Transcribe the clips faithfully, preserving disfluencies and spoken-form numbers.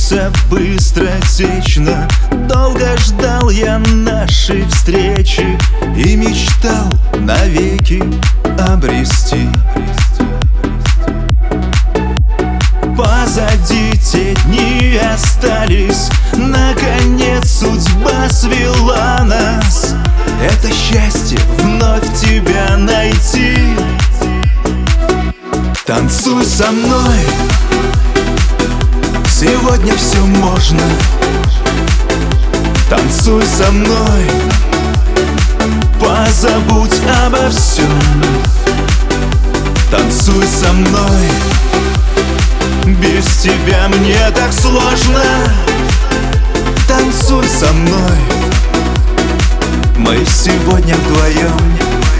Время быстро течно. Долго ждал я нашей встречи и мечтал навеки обрести. Позади те дни остались, наконец судьба свела нас. Это счастье вновь тебя найти. Танцуй со мной, сегодня все можно. Танцуй со мной, позабудь обо всем. Танцуй со мной, без тебя мне так сложно. Танцуй со мной, мы сегодня вдвоем.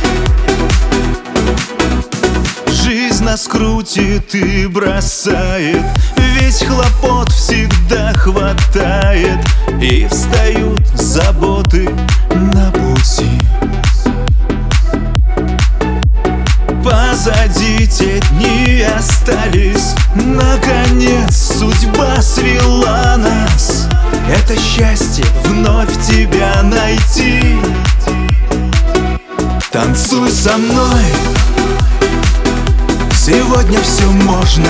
Жизнь нас крутит и бросает, ведь хлопот всегда хватает, и встают заботы на пути. Позади те дни остались, наконец судьба свела нас. Это счастье вновь тебя найти. Танцуй со мной, сегодня все можно.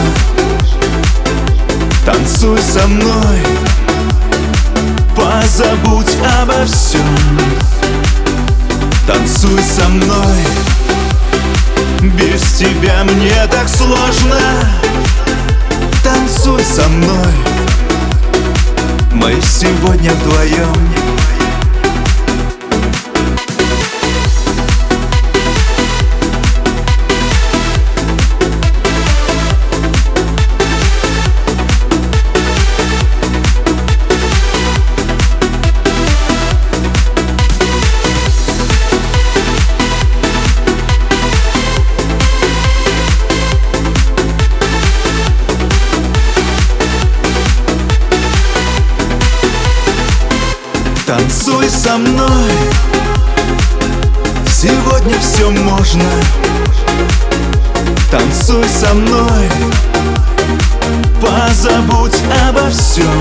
Танцуй со мной, позабудь обо всем. Танцуй со мной, без тебя мне так сложно. Танцуй со мной, мы сегодня вдвоем. Танцуй со мной, сегодня все можно. Танцуй со мной, позабудь обо всем.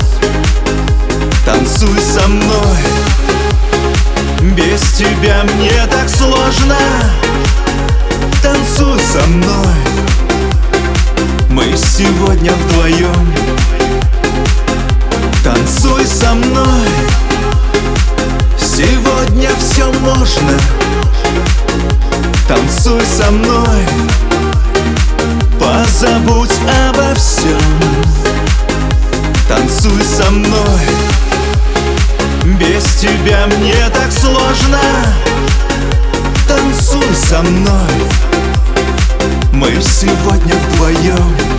Танцуй со мной, без тебя мне так сложно. Танцуй со мной, мы сегодня вдвоем. Танцуй со мной, сегодня все можно. Танцуй со мной, позабудь обо всем. Танцуй со мной, без тебя мне так сложно. Танцуй со мной, мы сегодня вдвоем.